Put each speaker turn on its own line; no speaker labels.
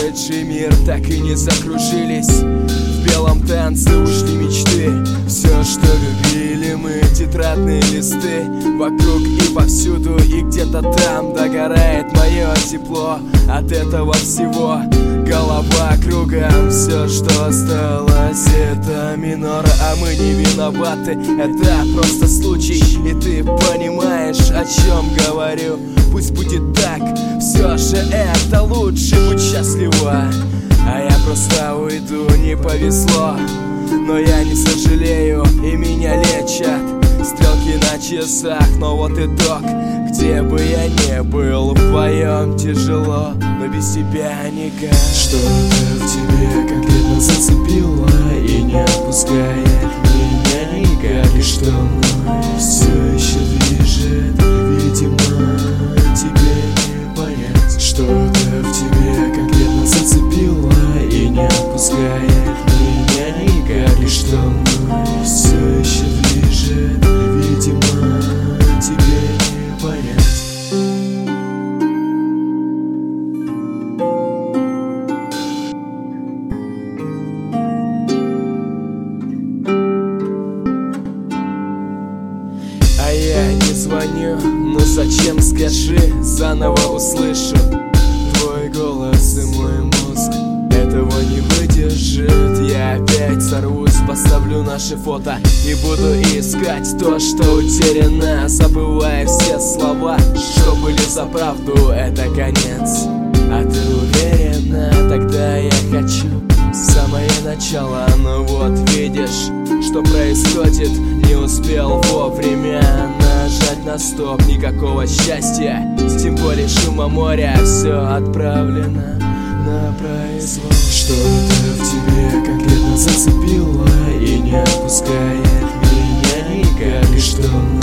Прошедший мир так и не закружились. В белом танце ушли мечты. Все, что любили мы, тетрадные листы. Вокруг и повсюду, и где-то там догорает мое тепло. От этого всего голова кругом. Все, что осталось, это минор. А мы не виноваты, это просто случай. И ты понимаешь, о чем говорю. Пусть будет так, все же это лучше. Будь счастлива, а я просто уйду, не повезло. Но я не сожалею, и меня лечат стрелки на часах. Но вот итог, где бы я ни был, вдвоем тяжело, но без тебя никак.
Что-то в тебе конкретно зацепило и не отпускает меня никак. И что мной все еще движет, видимо, тебе не понять. Что-то в тебе конкретно зацепило и не отпускает меня никак. И что мной все еще движет, видимо, тебе не понять.
А я не звоню, ну зачем, скажи, заново услышу твой голос, и мой мозг этого не выдержит. Я опять сорвусь, поставлю наши фото и буду искать то, что утеряно, забывая все слова, что были за правду, это конец. А ты уверена? Тогда я хочу самое начало. Но вот видишь, что происходит, не успел вовремя нажать на стоп. Никакого счастья, тем более шума моря. Все отправлено на произвол.
Что-то в тебе конкретно зацепило и не отпускает меня никак. И что